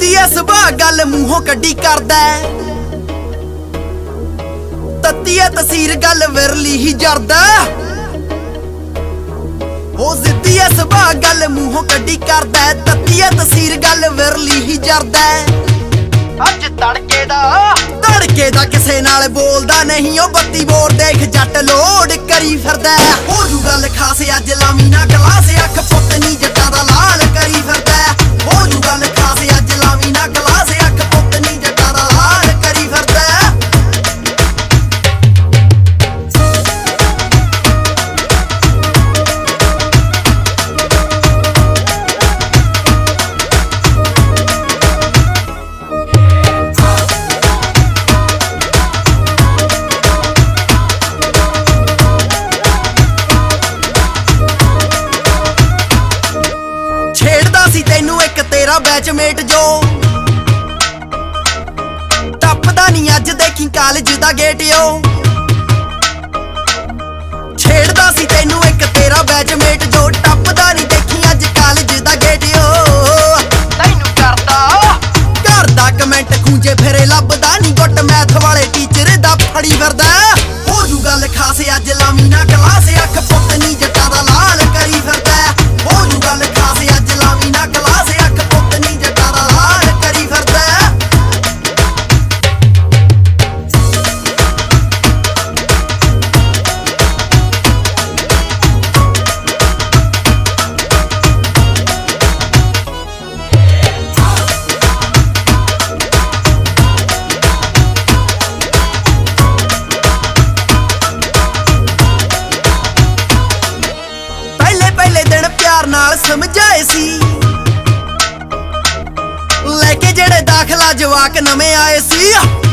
जिद्दी ऐ सुभा गल मूहों कड्डी करदा तत्ती ऐ तसीर गल विरली ही जरदा ओ जिद्दी ऐ सुभा गल मूहों कड्डी करदा तत्ती ऐ तसीर गल विरली ही जरदा अज तड़के दा किसे नाल बोलदा नहीं ओ बत्ती बोर देख जट लोड करी फिरदा हो जू गल खास अज लामी ना गलास अख पुत नी जट्टां दा लाल करी फिरदा हो जू गल खास अज लामी ना गलास अख पुत नी जट्टां दा लाल करी फिरदा तेनू एक तेरा बैचमेट जो टपदा नी अज देखी कॉलेज दा गेट यो छेड़दा सी तेनू एक तेरा बैचमेट जो टपदा नी देखी अज कॉलेज दा गेट यो तैनू करदा कमेंट खूंजे फिरे लभदा नी गुट मैथ वाले टीचर दा फड़ी फिरदा हो जू गल खास अज लामी ना क्लास अख पुत नी जट्टां दा लाल करी फिरदा हो जू गल खास अज लामी ना क्लास अख पुत नी जट्टां दा लाल करी फिरदा पहले दिन प्यार नाल समझाए सी लेके जेड़े दाखला जवाक नवे आए सी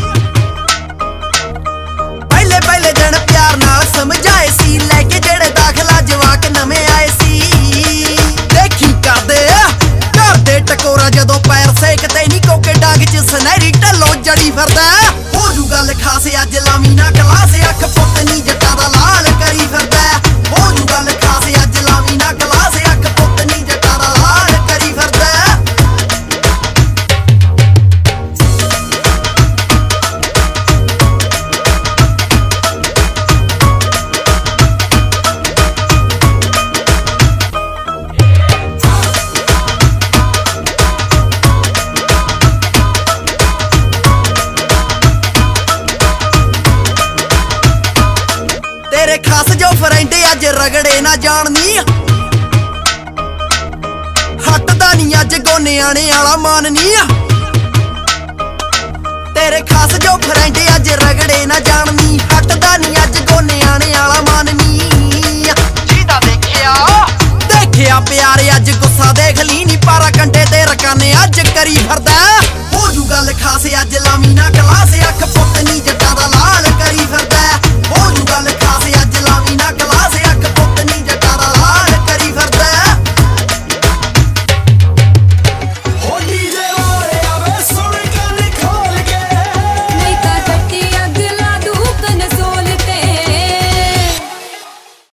पहले दिन प्यार नाल समझाए सी लेके जेड़े दाखला जवाक नवे आए सी देखी करदे टकोरा जदों पैर सेकते नी कोके डाग च सनहरी ढलो जड़ी फिरदा हो जू गल खास अज लामी ना क्लास अख पुत नी जट्टां दा लाल करी फिरदा हो जू गल खास अज लामी ना क्लास अख पुत नी जट्टां दा लाल करी फिरदा तेरे खास जो फ्रेंड अज रगड़े ना जाननी हटदा नी अज गोने आने आला माननी तेरे खास जो फ्रेंड अज रगड़े ना जाननी हटदा नी अज गोने आने आला माननी जीदा देखिया प्यारे अज गुस्सा देख ली नी पारा कंडे ते रकाने अज करी फिरदा हो जू गल खास अज